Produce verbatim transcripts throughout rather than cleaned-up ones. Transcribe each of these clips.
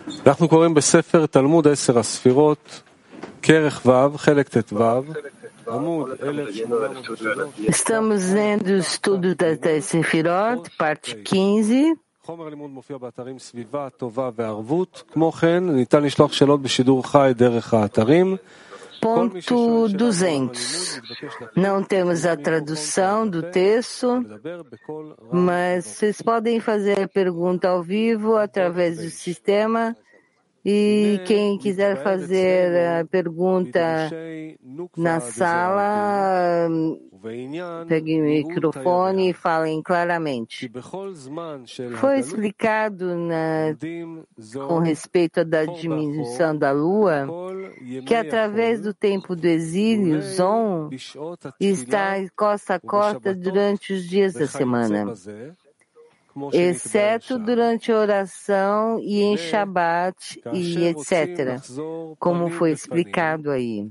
אנחנו קוראים בספר תלמוד עשר הספירות, כרך ו', חלק ט"ו, עמוד אלף ושמונה מאות. Estamos lendo o estudo das dez Sefirot, parte quinze. חומר הלימוד מופיע באתרים סביבה, טובה וערבות. כמו כן, ניתן לשלוח שאלות בשידור חי דרך האתרים. Ponto duzentos. Não temos a tradução do texto, mas vocês podem fazer a pergunta ao vivo através do sistema. E quem quiser fazer a pergunta na sala, peguem o microfone e falem claramente. Foi explicado na, com respeito à diminuição da lua que através do tempo do exílio, Zon está costa a costa durante os dias da semana, exceto durante a oração e em Shabat e etcétera, como foi explicado aí.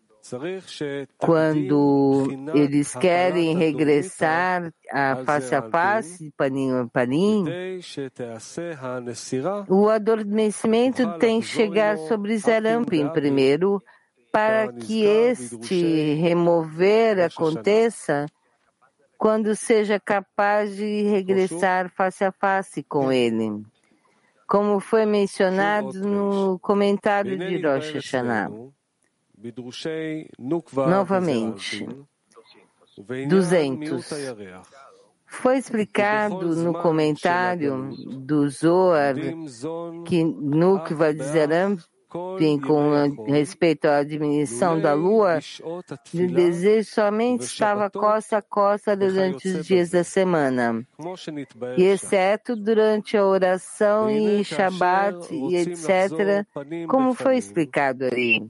Quando eles querem regressar a face a face, panim a panim, o adormecimento tem que chegar sobre Zerampim primeiro, para que este remover aconteça quando seja capaz de regressar face a face com ele, como foi mencionado no comentário de Rosh Hashanah. Novamente, duzentos. Foi explicado no comentário do Zohar que Nukva de Zerampim, com respeito à diminuição da lua, o desejo somente estava costa a costa durante os dias da semana, e exceto durante a oração e Shabat e etcétera, como foi explicado aí.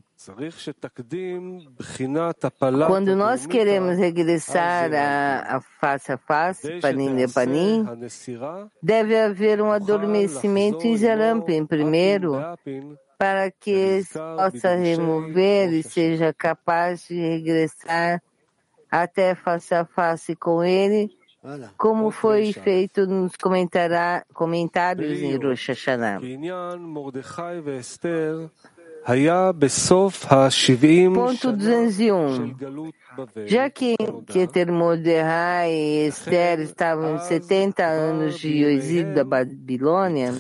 Quando nós queremos regressar a, a face a face, panim a panim, deve haver um adormecimento em Zerampim primeiro, para que possa remover e seja capaz de regressar até face a face com ele, como foi feito nos comentários em Rosh Hashanah. Ponto duzentos e um. Já que Keter Mordecai e Esther estavam em setenta anos de exílio da Babilônia,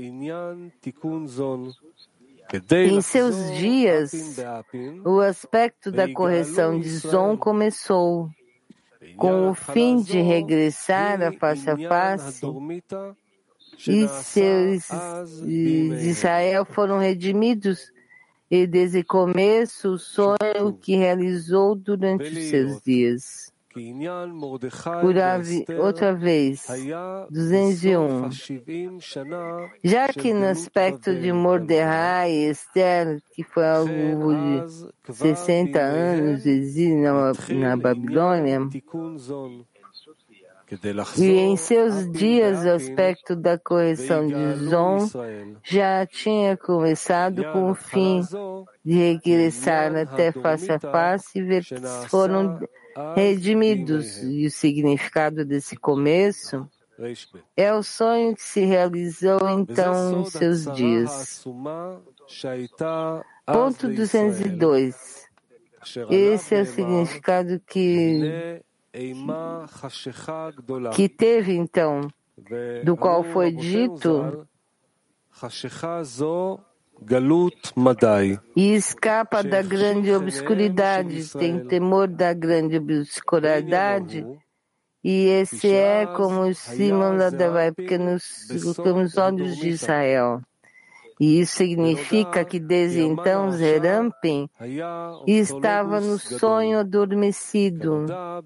em seus dias, o aspecto da correção de Zon começou, com o fim de regressar a face a face, e seus de Israel foram redimidos, e desde o começo o sonho que realizou durante os seus dias. Outra vez, duzentos e um. Já que no aspecto de Mordecai e Esther, que foi algo de sessenta anos de exílio na, na Babilônia, e em seus dias o aspecto da correção de Zon já tinha começado com o fim de regressar até face a face e ver que foram redimidos, e o significado desse começo é o sonho que se realizou então em seus dias. Ponto duzentos e dois. Esse é o significado que, que teve então, do qual foi dito, e escapa da grande obscuridade, tem temor da grande obscuridade, e esse é como o Simon Ladavai, porque nos colocamos olhos de Israel. E isso significa que desde então Zerampim estava no sonho adormecido.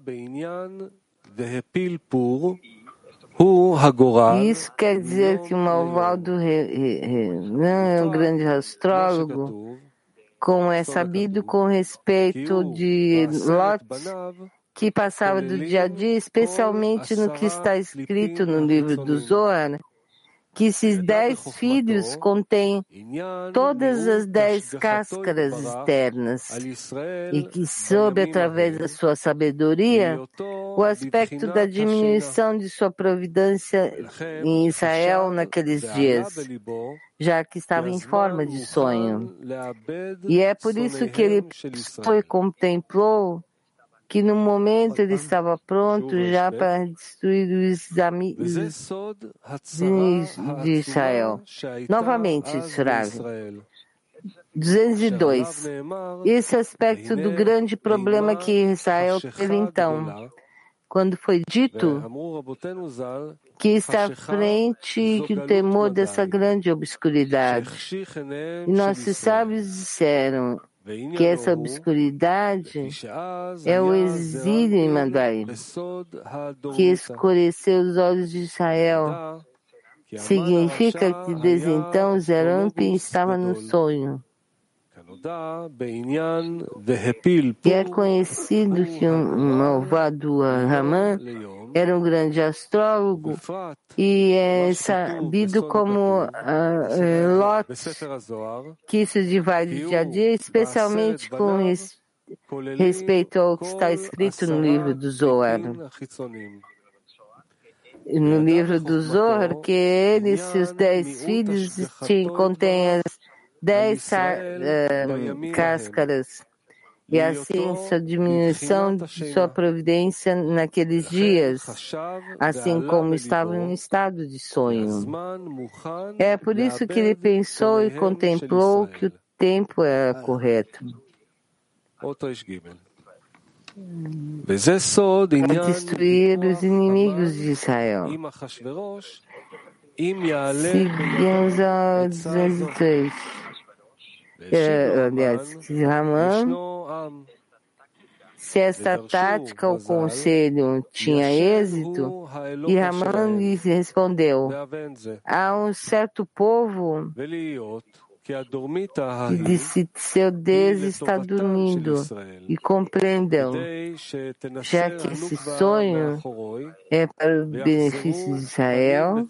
Isso quer dizer que o malvado não é um grande astrólogo, como é sabido com respeito de Lot, que passava do dia a dia, especialmente no que está escrito no livro do Zohar, que esses dez filhos contêm todas as dez cáscaras externas e que soube, através da sua sabedoria, o aspecto da diminuição de sua providência em Israel naqueles dias, já que estava em forma de sonho. E é por isso que ele pensou e contemplou que no momento ele estava pronto já para destruir os amigos de Israel. Novamente, Shrav. duzentos e dois. Esse aspecto do grande problema que Israel teve então, quando foi dito que está à frente que o temor dessa grande obscuridade. E nossos sábios disseram que essa obscuridade é o exílio em Mandarim, que escureceu os olhos de Israel. Significa que desde então Zerampin estava no sonho. E é conhecido que um malvado Haman era um grande astrólogo e é sabido como uh, Lot, que isso divide dia a dia, especialmente com res, respeito ao que está escrito no livro do Zohar. No livro do Zohar, que ele e seus dez filhos contêm as dez uh, cáscaras, e assim sua diminuição de sua providência naqueles dias, assim como estava em um estado de sonho. É por isso que ele pensou e contemplou que o tempo era correto. Para destruir os inimigos de Israel. Seguimos ao duzentos e três. É, aliás, Haman, se esta tática ou conselho tinha êxito, e Haman lhe respondeu: há um certo povo que disse seu Deus está dormindo, e compreendam, já que esse sonho é para o benefício de Israel.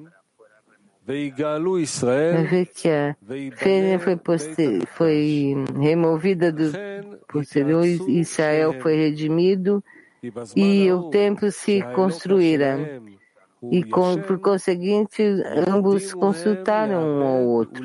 Vai ver que a fêmea foi, poster, foi removida do posterior, Israel foi redimido e o templo se construíra. E com, por conseguinte, ambos consultaram um ao outro.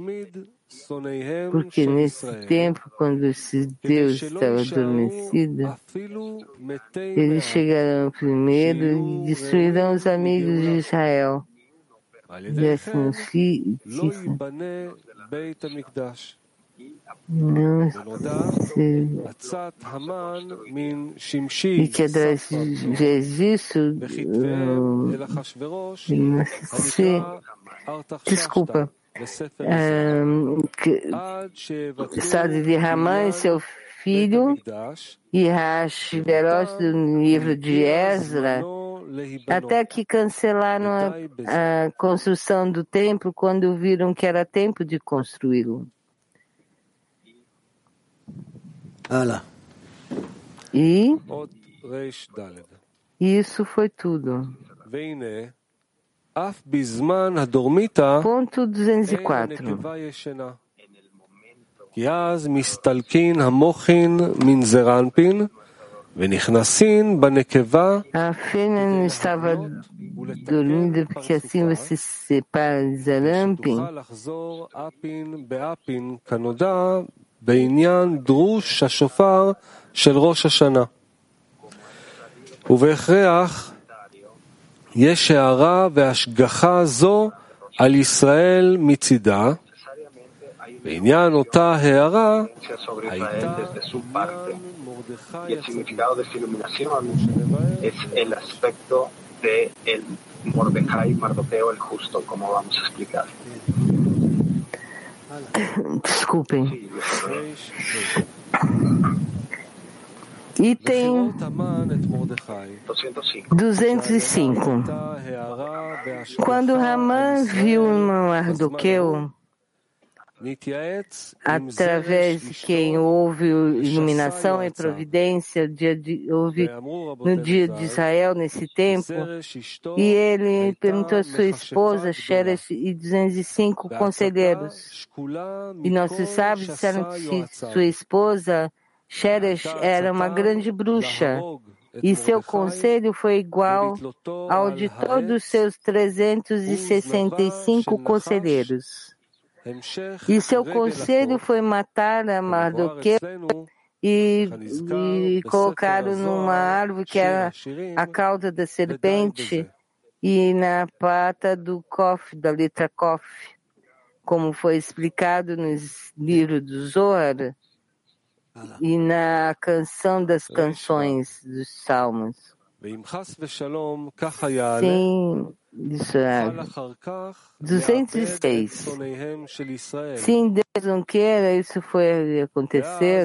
Porque nesse tempo, quando esse Deus estava adormecido, eles chegarão primeiro e destruirão os amigos de Israel. E assim, se, se, não se, e que através disso, se, desculpa, um, que, estado de Haman e seu filho, e Hashverosh do livro de Ezra, até que cancelaram a, a construção do templo quando viram que era tempo de construí-lo. E isso foi tudo. Ponto duzentos e quatro. A fêmea não estava dormindo porque assim você se separa de Zerampin. בעניין דרוש השופר של ראש השנה. ובהכרח יש הערה והשגחה זו על ישראל מצידה, בעניין אותה הערה הייתה Mordecai, Mardoqueo el justo, como vamos a explicar. Desculpem. Item duzentos e cinco. Quando Haman viu Mardoqueu, através de quem houve iluminação e providência, dia de, houve no dia de Israel, nesse tempo, e ele perguntou à sua esposa, Sheresh, e duzentos e cinco conselheiros. E nossos sábios disseram que sua esposa, Sheresh, era uma grande bruxa, e seu conselho foi igual ao de todos os seus trezentos e sessenta e cinco conselheiros. E seu conselho foi matar a Mardoqueu e, e colocaram numa árvore que era a cauda da serpente e na pata do Kof, da letra Kof, como foi explicado no livro do Zohar e na canção das canções dos Salmos. Sim, isso é duzentos e seis. Sim, Deus não queira, isso foi acontecer.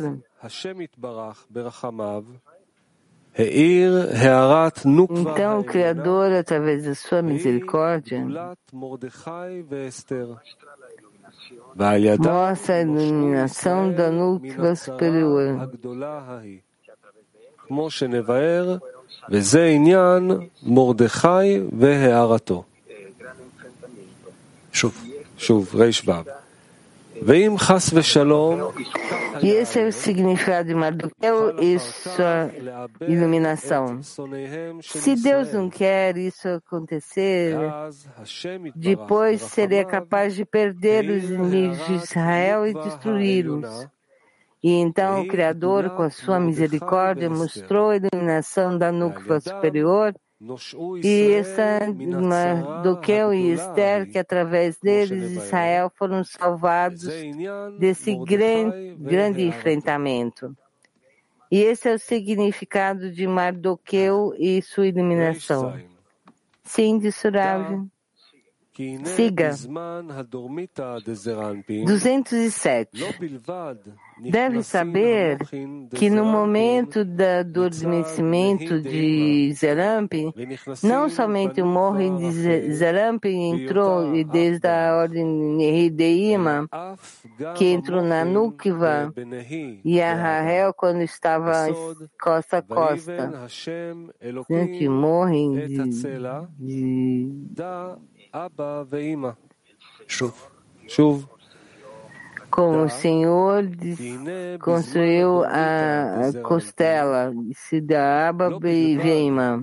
Então o Criador, através da sua misericórdia, mostra a iluminação da Nukva superior. E esse é o significado de Mardoqueu e sua iluminação. Se Deus não quer isso acontecer, depois seria capaz de perder os inimigos de Israel e destruí-los. E então o Criador, com a sua misericórdia, mostrou a iluminação da Nukva superior e essa Mardoqueu e Esther, que através deles Israel foram salvados desse grande, grande enfrentamento. E esse é o significado de Mardoqueu e sua iluminação. Sim, disse Rav. Siga. duzentos e sete. Deve saber que no momento da, do adormecimento de Zerampi, não somente o Mohin de Zerampi entrou, e desde a ordem Nehideima, que entrou na Nukva, e a Rahel quando estava costa a costa. Que Mohin de, de como o Senhor construiu a costela, se da Abba e Veima.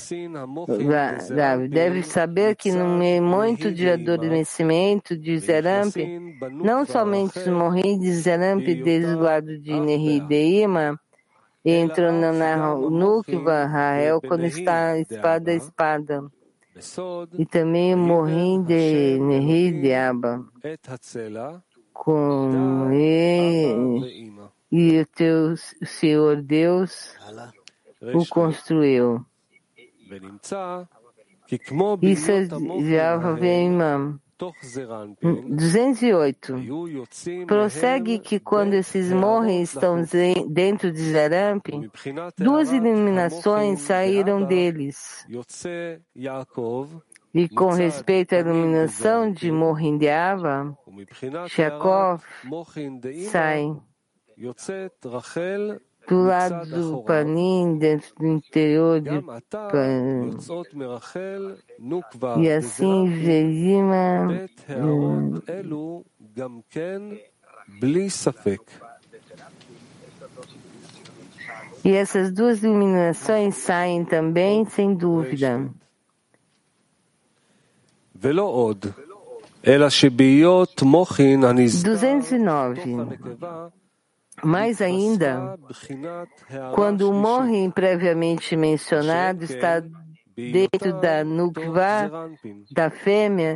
Deve saber que no momento de adormecimento de Zerampi, não somente os morrinhos de Zerampi desde o lado de Nehideima, entram na Nukva, Rahel, quando está espada a espada. E também morrinho de Nehideaba. Com ele e o teu Senhor Deus o construiu. Isso é Java Veimam. duzentos e oito. Prossegue que quando esses morrem estão dentro de Zerampi, duas iluminações saíram deles. E com respeito à iluminação de Mohin de Ava, Shakov sai do lado do Panim, dentro do interior de Panim. E assim Veima. E essas duas iluminações saem também, sem dúvida. duzentos e nove. Mais ainda, quando o Mohin previamente mencionado está dentro da Nukva, da fêmea,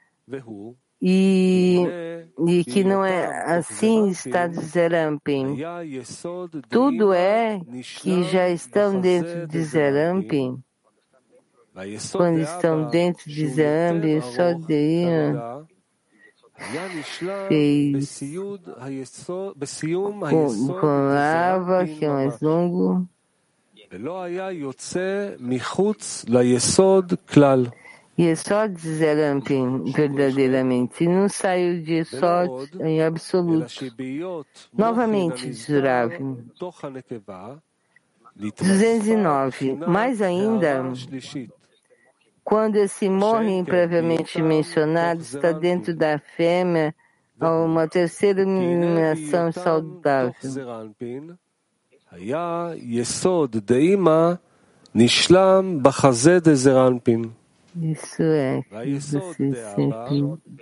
e, e que não é assim está de Zerampin. Tudo é que já estão dentro de Zerampin. Quando estão dentro de Zerampin, só Deia fez com, com lava, que é mais longo, Yesod Zerampin, verdadeiramente, não saiu de Yesod em absoluto. Novamente, diz Rav. duzentos e nove. Mais ainda, quando esse morre previamente mencionado está dentro da fêmea a uma terceira eliminação saudável. Isso é que você sempre...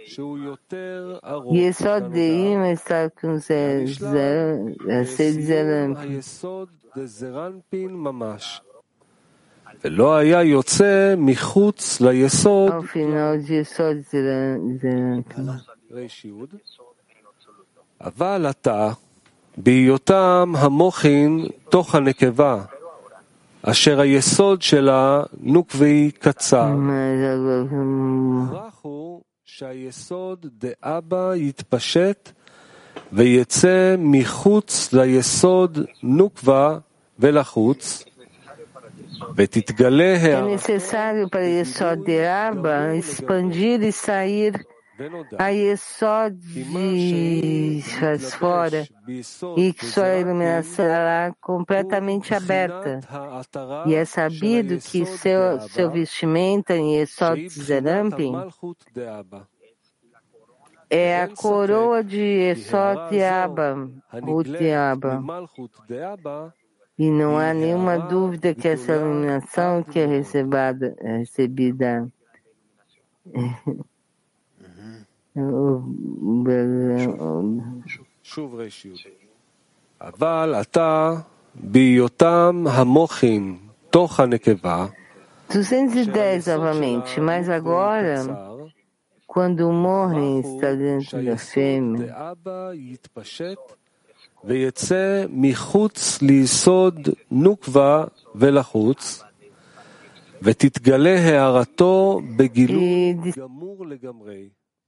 Yesod Deima está com Zerampin. Ao final de Yesod Zerampin. אבל עתה, בהיותם המוחין תוך הנקבה, אשר היסוד שלה נוקבי קצר, הכרח הוא שהיסוד דאבא יתפשט ויצא מחוץ ליסוד נוקבה ולחוץ, ותתגלה É necessário para Yesod de Abba expandir e sair a Yesod de faz fora e que sua iluminação será completamente aberta. E é sabido que seu, seu vestimenta em Yesod Zerampin é a coroa de Yesod de Abba, Ruth de Abba. E não há nenhuma dúvida que essa iluminação que é recebida, é recebida שוב רשיות. אבל עתה בהיותם המוחין תוך הנקבה, duzentos e dez novamente, mas agora, quando o morre está dentro da fêmea, ויצא מחוץ ליסוד נוקבה ולחוץ, ותתגלה הערתו בגילוי גמור לגמרי.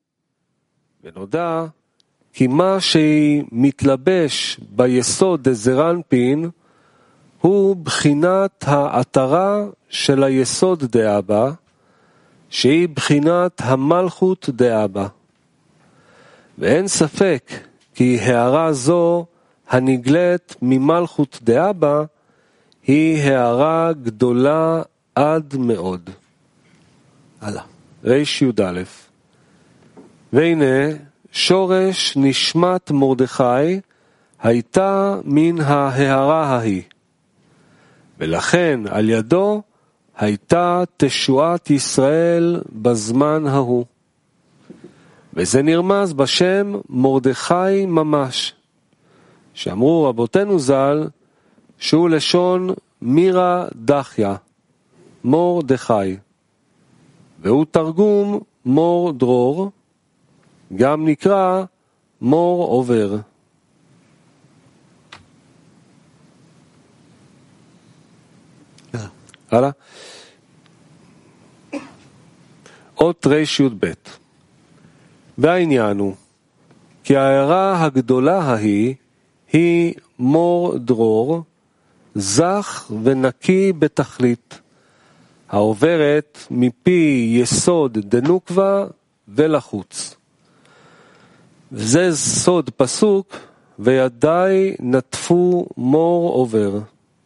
ונודע כי מה שמתלבש ביסוד דזרנפין הוא בחינת העטרה של היסוד דאבא, שהיא בחינת המלכות דאבא. ואין ספק כי הערה זו הנגלית ממלכות דאבא היא הערה גדולה עד מאוד. הלאה. ריש י"א. והנה שורש נשמת מרדכי הייתה מן ההערה ההיא, ולכן על ידו הייתה תשועת ישראל בזמן ההוא. וזה נרמז בשם מרדכי ממש, שאמרו רבותינו ז"ל שהוא לשון מירה דחיה, מרדכי, והוא תרגום מור דרור, גם נקרא מור עובר. הלאה. אות ריש י"ב. והעניין הוא כי ההערה הגדולה ההיא היא מור דרור, זך ונקי בתכלית, העוברת מפי יסוד דנוקבה ולחוץ. וזה סוד פסוק, וידיי נטפו מור עובר.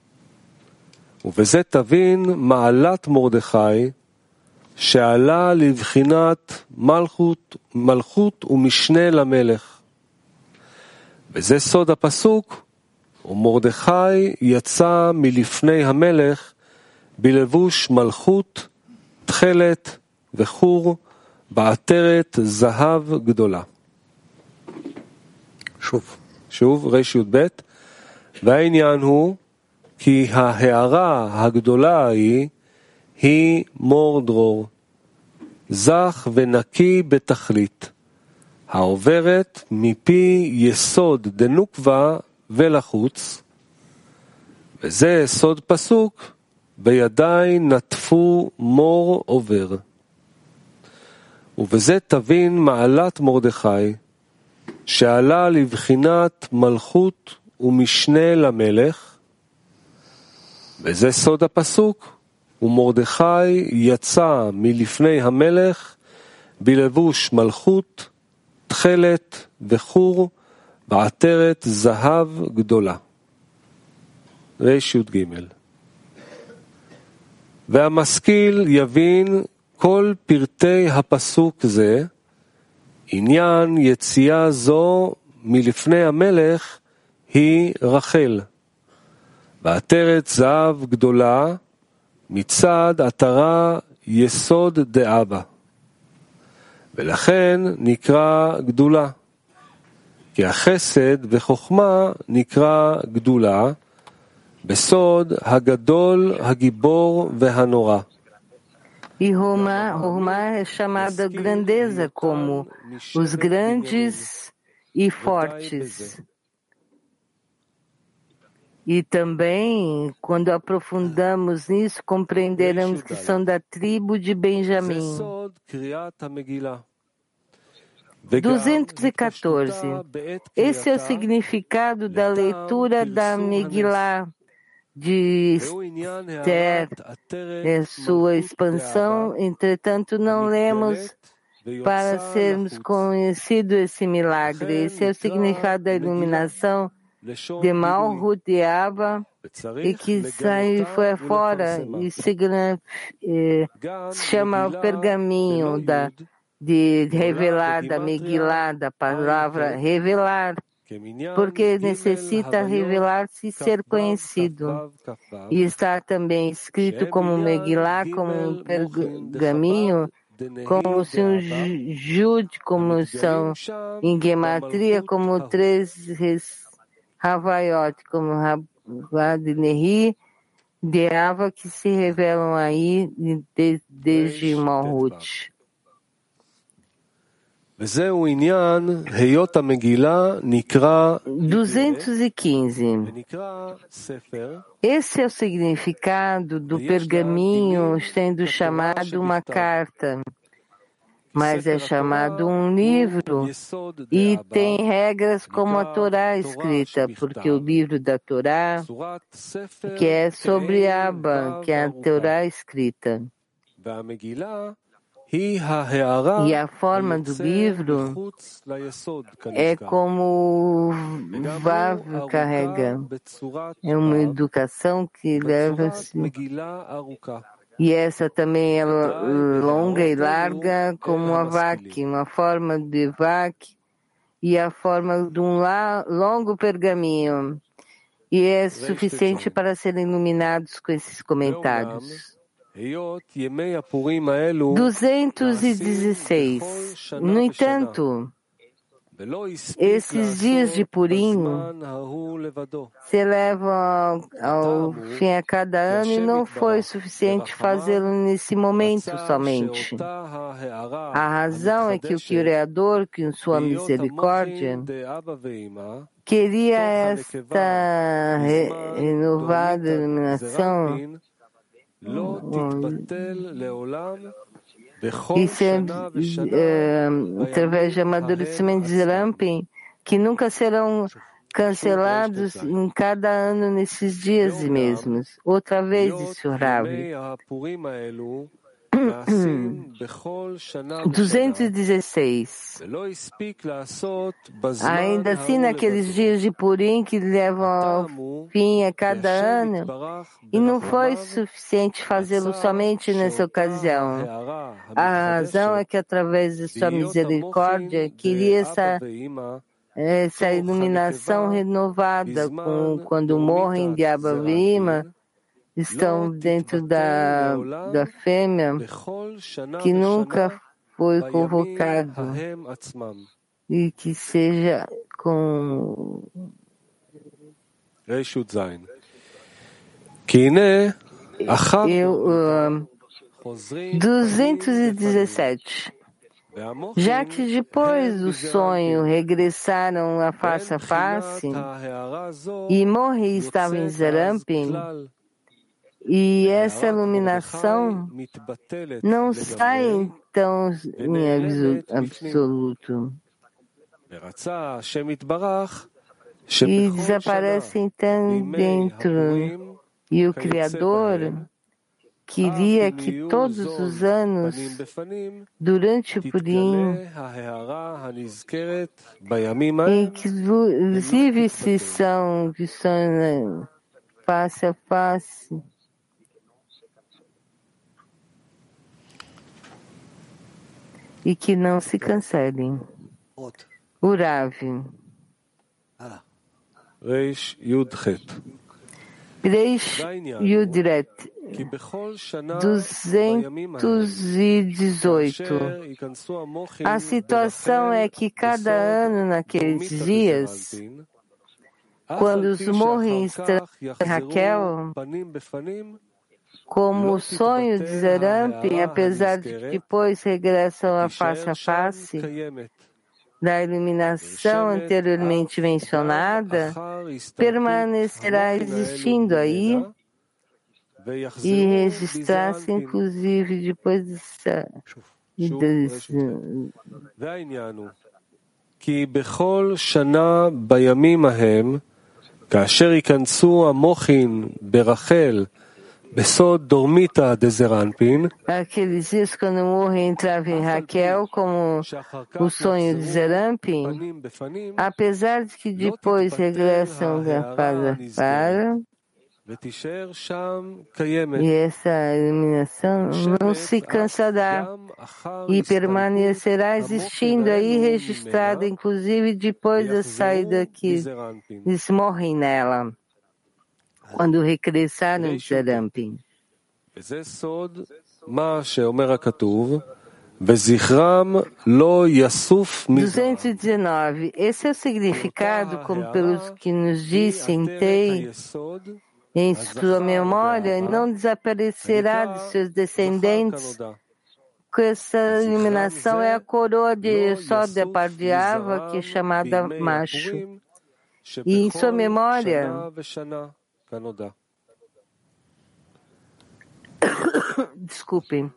ובזה תבין מעלת מרדכי, שעלה לבחינת מלכות, מלכות ומשנה למלך. וזה סוד הפסוק, ומרדכי יצא מלפני המלך בלבוש מלכות, תכלת וחור, בעטרת זהב גדולה. שוב. שוב, ריש י"ב. והעניין הוא כי ההערה הגדולה היא, היא מור דרור, זך ונקי בתכלית, העוברת מפי יסוד דנוקבה ולחוץ, וזה סוד פסוק, בידיי נטפו מור עובר. ובזה תבין מעלת מרדכי, שעלה לבחינת מלכות ומשנה למלך, וזה סוד הפסוק, ומרדכי יצא מלפני המלך בלבוש מלכות, תכלת וחור, בעטרת זהב גדולה. רי"ג. והמשכיל יבין כל פרטי הפסוק זה, עניין יציאה זו מלפני המלך היא רחל. בעטרת זהב גדולה מצד עטרה יסוד דאבא. ולכן נקרא גדולה. כי החסד וחוכמה נקרא גדולה, בסוד הגדול, הגיבור והנורא. E Roma, Roma é chamada grandeza, como os grandes e fortes. E também, quando aprofundamos nisso, compreenderemos que são da tribo de Benjamim. duzentos e quatorze. Esse é o significado da leitura da Megilá de Esther, é sua expansão. Entretanto, não lemos para sermos conhecidos esse milagre. Esse é o significado da iluminação de Malhut de Abba, e que saiu foi fora e se, eh, se chama o pergaminho da, de revelar, da Megilá, da palavra revelar, porque necessita revelar-se e ser conhecido. E está também escrito como Megilá, como um pergaminho, como se um jude, como são em gematria, como três Havaiot, como Rabad Neri, de Ava, que se revelam aí de, desde Malhut. duzentos e quinze. Esse é o significado do pergaminho sendo chamado uma carta, mas é chamado um livro e tem regras como a Torá escrita, porque o livro da Torá, que é sobre Abba, que é a Torá escrita. E a forma do livro é como o Vav carrega. É uma educação que leva-se. E essa também é longa e larga, como a vac, uma forma de vac, e a forma de um longo pergaminho. E é suficiente para serem iluminados com esses comentários. duzentos e dezesseis. No entanto, esses dias de Purim se levam ao, ao fim a cada ano e não foi suficiente fazê-lo nesse momento somente. A razão é que o Criador, que em sua misericórdia, queria esta re, renovada iluminação e sempre, é, através de amadurecimento de Rampim, que nunca serão cancelados em cada ano nesses dias mesmos. Outra vez, disse o Rabi. duzentos e dezesseis. Ainda assim, naqueles dias de Purim que levam ao fim a cada ano, e não foi suficiente fazê-lo somente nessa ocasião. A razão é que, através de sua misericórdia, queria essa, essa iluminação renovada com, quando morrem de Abba Vima, estão dentro da, da fêmea, que nunca foi convocado, e que seja com... Eu, uh, duzentos e dezessete. Já que depois do sonho regressaram a face a face, e Morri estava em Zerampim, e essa iluminação não sai então em absoluto. E desaparece então dentro. E o Criador queria que todos os anos, durante o Purim, inclusive se são que são face a face, e que não se cancelem. O Rav. Reish Yudchet. Reish Yudret. duzentos e dezoito. A situação é que cada ano, naqueles dias, quando os morrem Raquel, como o sonho de Zerampin, apesar de que depois regressam a face a face da iluminação anteriormente mencionada, permanecerá existindo aí e registrar-se inclusive depois dessa. כי בכל שנה בימים ההם, כאשר ייכנסו המוחין ברחל בסוד דורמיתא דזרנפין, aqueles dias quando morre entrava em Raquel como o sonho de Zerampin, apesar de que depois regressam para para e essa iluminação não se cansará e permanecerá existindo aí, registrada inclusive depois da saída que eles morrem nela, quando regressaram de Zerampin. duzentos e dezenove. Esse é o significado, como pelos que nos disse Tei, em sua memória, não desaparecerá de seus descendentes, que essa iluminação é a coroa de Sod de Pardiava, que é chamada macho. E em sua memória, desculpem,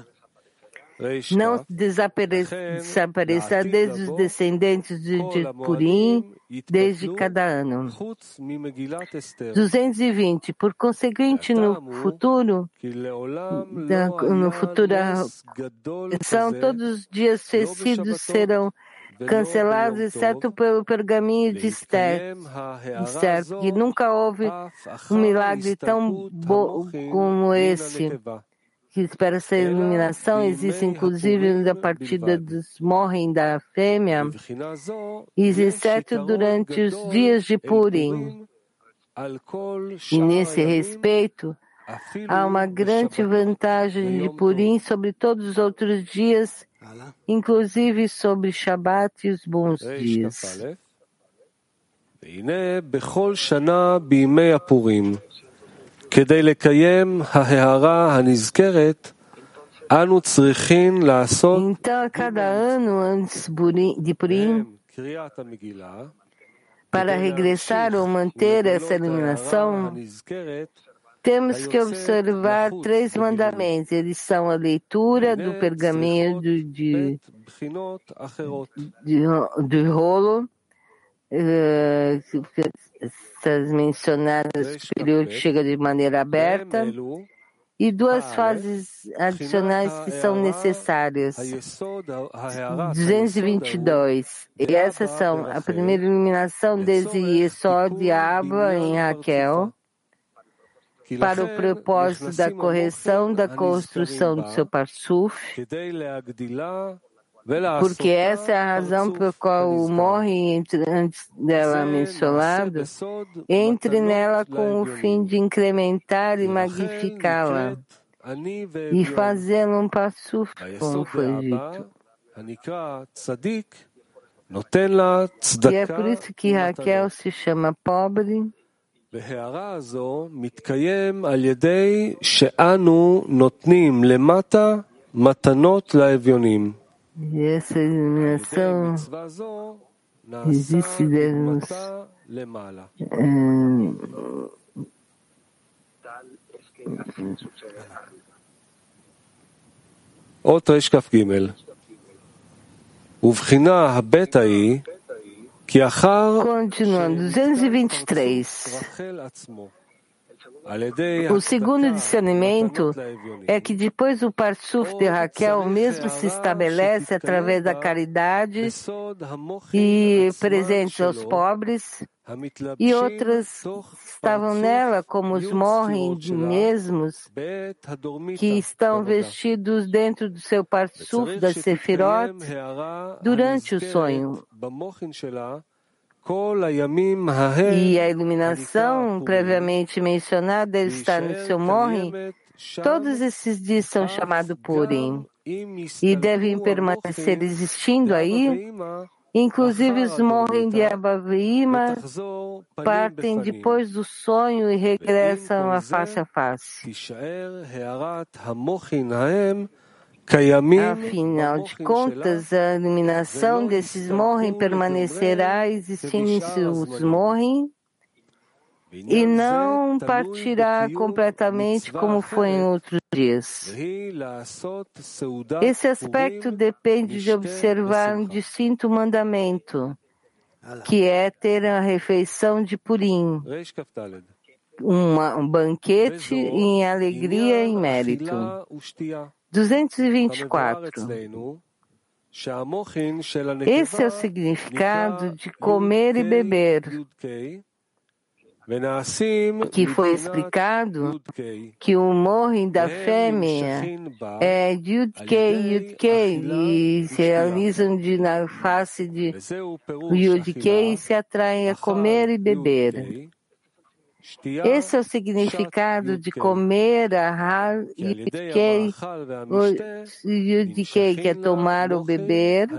não desaparecerá desde os descendentes de, de Purim, desde cada ano. duzentos e vinte. Por conseguinte, no futuro, no futuro, são todos os dias tecidos serão cancelados, exceto pelo pergaminho de Esther, que nunca houve um milagre tão bom como esse, que para essa iluminação existe inclusive a partida dos morrem da fêmea, exceto durante os dias de Purim. E nesse respeito, há uma grande vantagem de Purim sobre todos os outros dias, inclusive sobre Shabbat e os bons dias. כדי לקיים ההערה הנזכרת, אנו צריכים לעשות Então, a cada ano antes de Purim, para regressar ou manter essa iluminação, temos que observar três mandamentos. Eles são a leitura do pergaminho de, de, de, de rolo, uh, essas mencionadas período chega de maneira aberta, e duas fases adicionais que são necessárias. duzentos e vinte e dois. E essas são a primeira iluminação desde Yesod e Abba em Raquel, para o propósito da correção da construção do seu parsuf, porque essa é a razão pela qual morre antes dela mencionado, entre nela com o fim de incrementar e magnificá-la e fazê-la um parsuf, como foi dito. E é por isso que Raquel se chama pobre. וההערה הזו מתקיים על ידי שאנו נותנים למטה מתנות לאביונים. E essa iluminação existe Deus. אות ריש כף ג' ובחינה הבית ההיא כי אחר Continuando, duzentos e vinte e três. O segundo discernimento é que depois o Parsuf de Raquel mesmo se estabelece através da caridade e presentes aos pobres, e outras estavam nela, como os morrem mesmos, que estão vestidos dentro do seu Parsuf da Sefirot durante o sonho. E a iluminação previamente mencionada deve estar no seu morrem. Todos esses dias são chamados Purim e devem permanecer existindo aí. Inclusive os morrem de Abaveima partem depois do sonho e regressam a face a face. Afinal de contas, a iluminação desses morrem permanecerá existindo em seus morrem e não partirá completamente como foi em outros dias. Esse aspecto depende de observar um distinto mandamento, que é ter a refeição de Purim, uma, um banquete em alegria e mérito. duzentos e vinte e quatro. Esse é o significado de comer e beber, que foi explicado que o morrem da fêmea é Yud-Kei, Yud-Kei, e se realizam de, na face de Yud-Kei e se atraem a comer e beber. Esse é o significado de comer a Yud-Kei, Yud-Kei, que é tomar ou beber,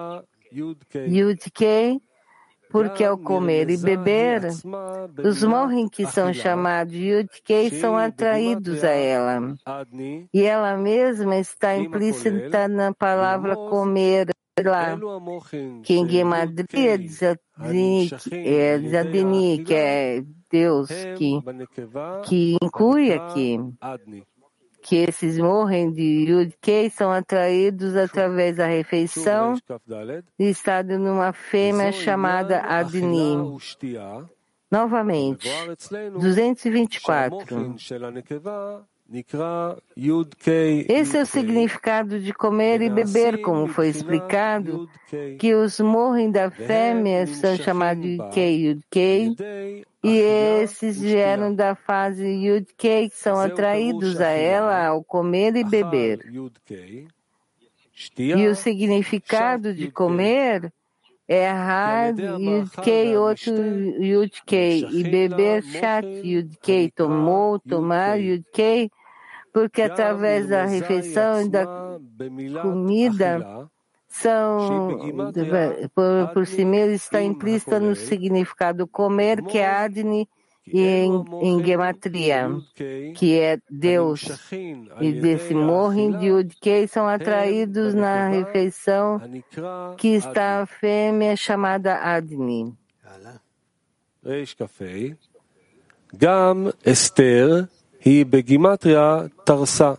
Yud-Kei, porque ao comer e beber, os morrem que são chamados Yud-Kei são atraídos a ela. E ela mesma está implícita na palavra comer lá, que em Gematria é Zadini, que é Deus, que, que inclui aqui que esses morrem de Yud-Kei são atraídos através da refeição e estado numa fêmea chamada Adni. Novamente, duzentos e vinte e quatro. Esse é o significado de comer e beber, como foi explicado, que os morrem da fêmea são chamados Yud-Kei, Yud-Kei, e esses vieram da fase Yud-Kei, que são atraídos a ela ao comer e beber. E o significado de comer é Had Yud-Kei, outro Yud-Kei, e beber Shat Yud-Kei, tomou, tomar Yud-Kei, porque através da refeição e da comida são, por, por si mesmo, está implícita no significado comer, que é Adni, e em, em Gematria, que é Deus. E desse morrem de Yud-Kei são atraídos na refeição que está a fêmea chamada Adni. Gam Esther היא בגימטריה תרסה.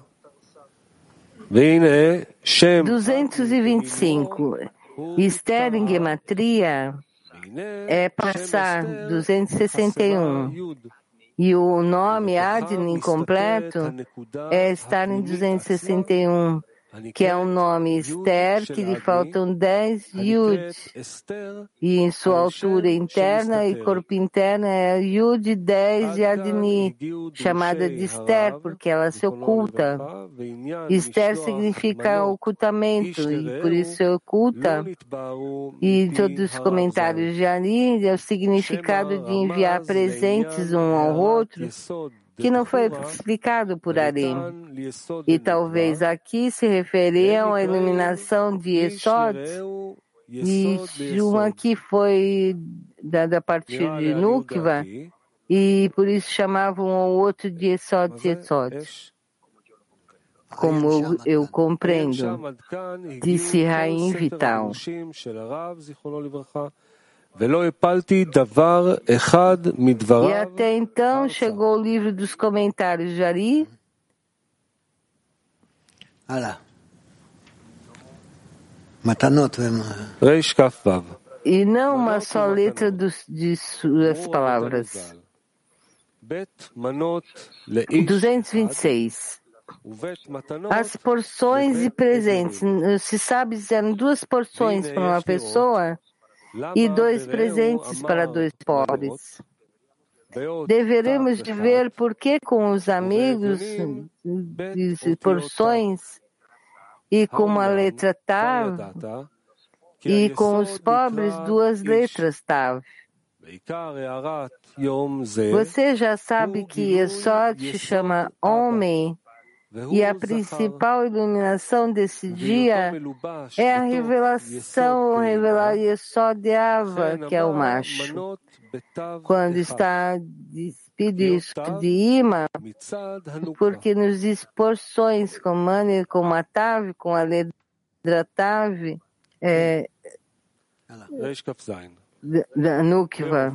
והנה שם duzentos e vinte e cinco. Esther em Gematria é passar, duzentos e sessenta e um. E o nome Adni incompleto é estar em duzentos e sessenta e um, que é um nome Esther, que lhe faltam dez Yud. E em sua altura interna e corpo interno é Yud dez de Adni, chamada de Esther, porque ela se oculta. Esther significa ocultamento, e por isso se oculta. E todos os comentários de Ali é o significado de enviar presentes um ao outro, que não foi explicado por Ari. E talvez aqui se referiam à iluminação de Esod, e uma que foi dada a partir de Nukva, e por isso chamavam um ao outro de Esod de Esod. Como eu, eu compreendo, disse Raim Vital. E até então chegou o livro dos comentários de Ari. E não uma só letra dos, de suas palavras. duzentos e vinte e seis. As porções e presentes, se sabe, eram duas porções para uma pessoa e dois presentes para dois pobres. Deveremos de ver por que com os amigos de porções e com uma letra Tav e com os pobres duas letras Tav. Você já sabe que Yesod se chama homem e a principal iluminação desse dia é a revelação, revelar Yesod de Ava, que é o macho. Quando está despido isso de Ima, porque nos diz porções com Mani, com a Tav, com a letra Tav, é, da Nukva.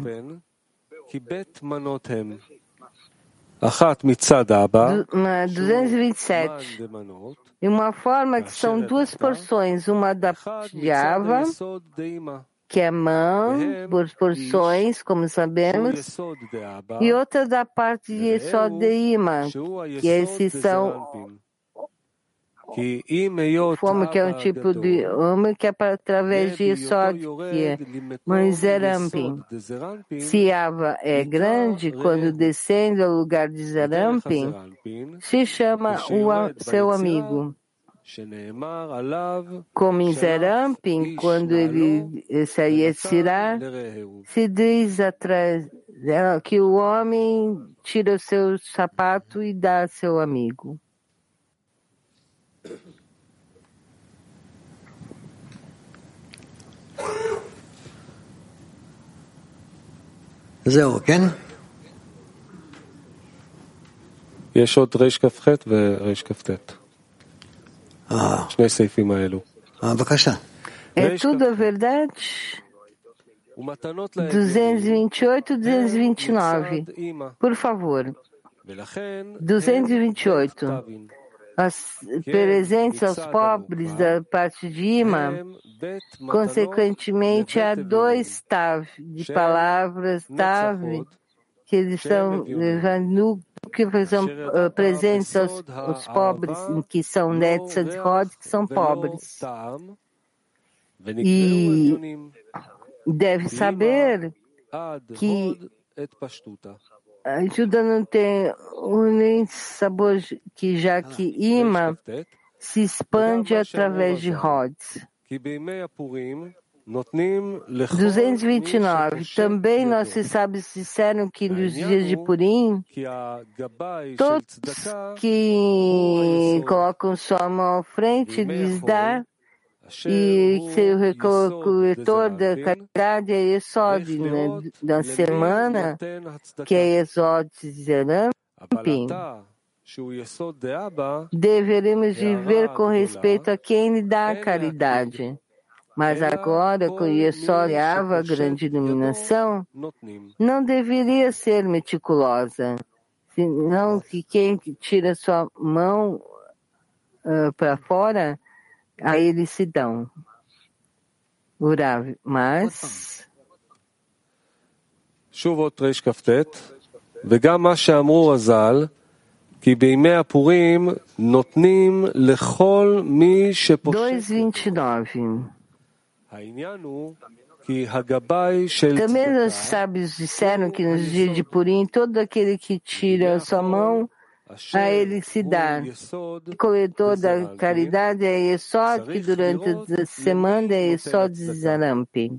duzentos e vinte e sete. E uma forma que são duas porções, uma da de Ava, que é mão, por porções, como sabemos, e outra da parte de Yesod de Ima, que esses são forma que é um tipo de homem que é para, através de Yesod, que é mãe Zerampin. Se Ava é grande, quando descende ao lugar de Zerampin, se chama o seu amigo. Como em Zerampin, quando ele sai Yetzirah, se diz atrás dela que o homem tira o seu sapato e dá ao seu amigo. זהו, כן? יש עוד ריש כ"ח וריש כ"ט. שני סעיפים האלו. בבקשה. É tudo a verdade? duzentos e vinte e oito, duzentos e vinte e nove. Por favor. duzentos e vinte e oito. As presentes aos pobres da parte de Ima, consequentemente há dois Tav, de palavras Tav, que eles são que são uh, presentes aos, aos pobres, que são Netzad Hod, que são pobres. E deve saber que ajuda não tem nem sabor, que já que Ima se expande através de Hod. duzentos e vinte e nove. Também nossos sábios disseram que nos dias de Purim, todos que colocam sua mão à frente lhes dá, e seu recolhedor da caridade é Yesod, né, da semana, que é Yesod Zerampin. Deveremos viver com respeito a quem lhe dá a caridade. Mas agora, com Yesod e Ava, a grande iluminação, não deveria ser meticulosa, senão que quem tira sua mão uh, para fora, a eles se dão. Urav, mas... שוב עוד ריש כ"ט, וגם מה שאמרו רז"ל, כי בימי הפורים נותנים לכל מי שפושט. duzentos e vinte e nove. העניין הוא כי הגבאי של צדקה. Também os sábios disseram que nos dias de Purim, todo aquele que tira a sua mão, a ele se dá. O coletor da caridade é Yesod, que durante a semana é Yesod Zerampin.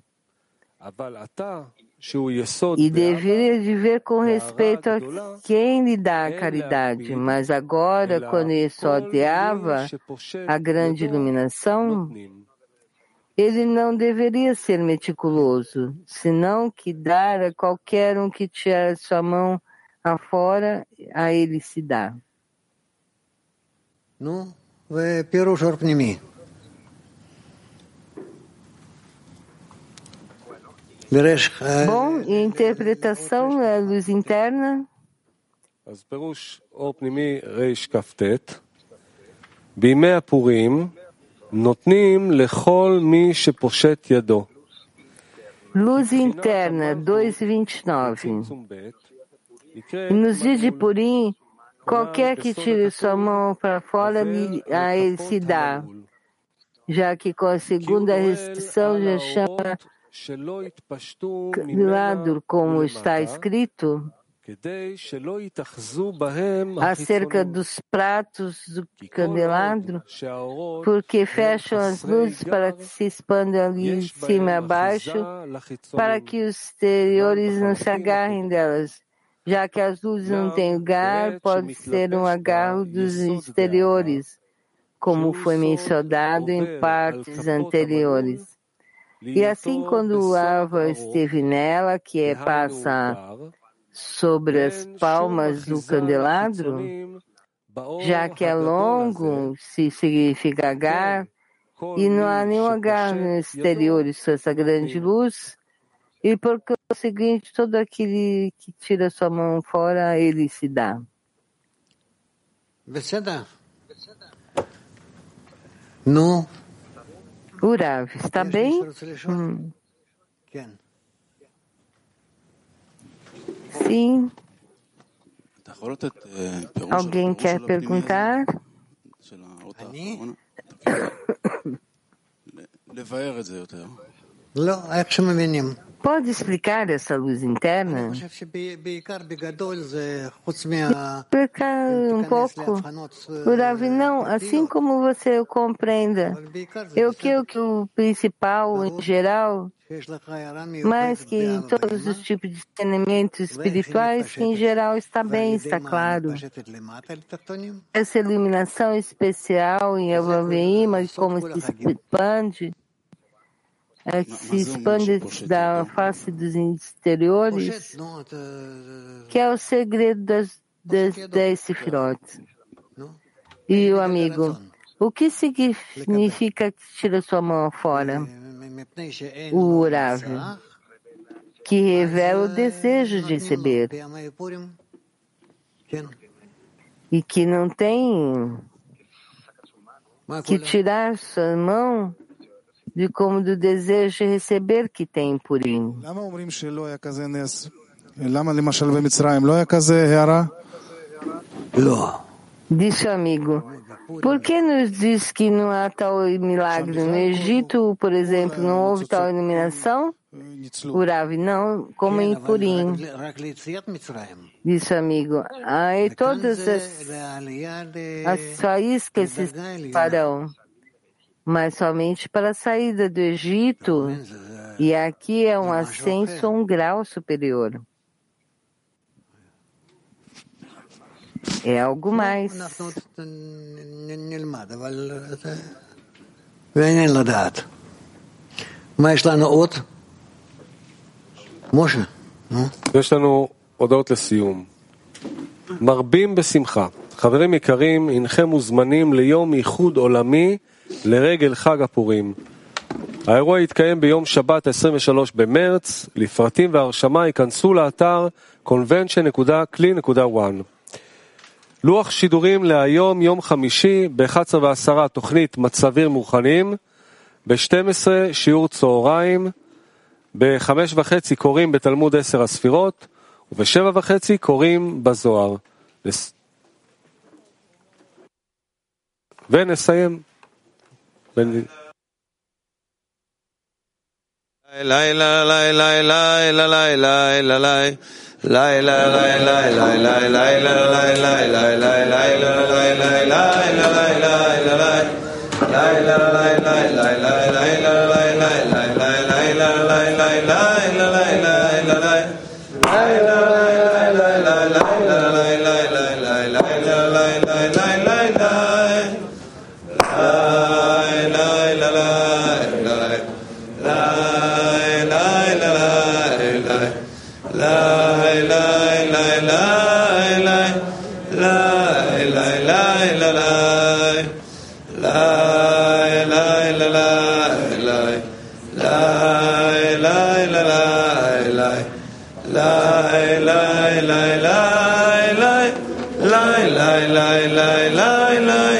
E deveria viver com respeito a quem lhe dá a caridade. Mas agora, quando Yesod de Ava, a grande iluminação, ele não deveria ser meticuloso, senão que dar a qualquer um que tira sua mão afora, a ele se dá. נו, ופירוש אור פנימי. Bom, e interpretação é a luz interna? אז פירוש אור פנימי ריש כ"ט, בימי הפורים נותנים לכל מי שפושט ידו. Luz interna, duzentos e vinte e nove. E nos dias de Purim, qualquer que tire sua mão para fora, a ele se dá, já que com a segunda restrição já chama candelabro, como está escrito, acerca dos pratos do candelabro, porque fecham as luzes para que se expandam ali de cima e abaixo, para que os exteriores não se agarrem delas. Já que as luzes não têm lugar, pode ser um agarro dos exteriores, como foi mencionado em partes anteriores. E assim, quando o Ava esteve nela, que é passa sobre as palmas do candelabro, já que é longo, se significa agar, e não há nenhum agar no exterior, isso essa grande luz, e por conseguinte, todo aquele que tira sua mão fora, ele se dá. No. Urav, está bem? Hum. Sim. Alguém quer perguntar? Pode explicar essa luz interna? Explicar um pouco. Urav, não, assim como você o compreenda. Eu quero que o principal, em geral, mas que em todos os tipos de discernimentos espirituais, que em geral está bem, está claro. Essa iluminação especial em Avaveim, como se expande, é que se expande da face dos exteriores, que é o segredo das, das dez sefirot. E o amigo, o que significa que tira sua mão fora? O Urav, que revela o desejo de receber e que não tem que tirar sua mão de como do desejo de receber que tem em Purim. Disse o amigo, por que nos diz que não há tal milagre? No Egito, por exemplo, não houve tal iluminação? Urav, não, como em Purim. Disse o amigo, aí todas as, as faíscas se farão, mas somente para a saída do Egito, e aqui é um ascenso a um grau superior. É algo mais. יש לנו הודעות לסיום. מרבים בשמחה. חברים יקרים, הנכם מוזמנים ליום ייחוד עולמי לרגל חג הפורים. האירוע יתקיים ביום שבת עשרים ושלושה במרץ. לפרטים והרשמה ייכנסו לאתר קונבנשן נקודה קלי נקודה וואן. לוח שידורים להיום, יום חמישי, ב-אחת עשרה ועשרה תוכנית מצבים מוכנים, ב-שתים עשרה שיעור צהריים, ב-חמש וחצי קוראים בתלמוד עשר הספירות, וב-שבע וחצי קוראים בזוהר. ונסיים. לילה, לילה, לילה, לילה, לילה, לילה. La la la la la la la la la la la la la la la la la la la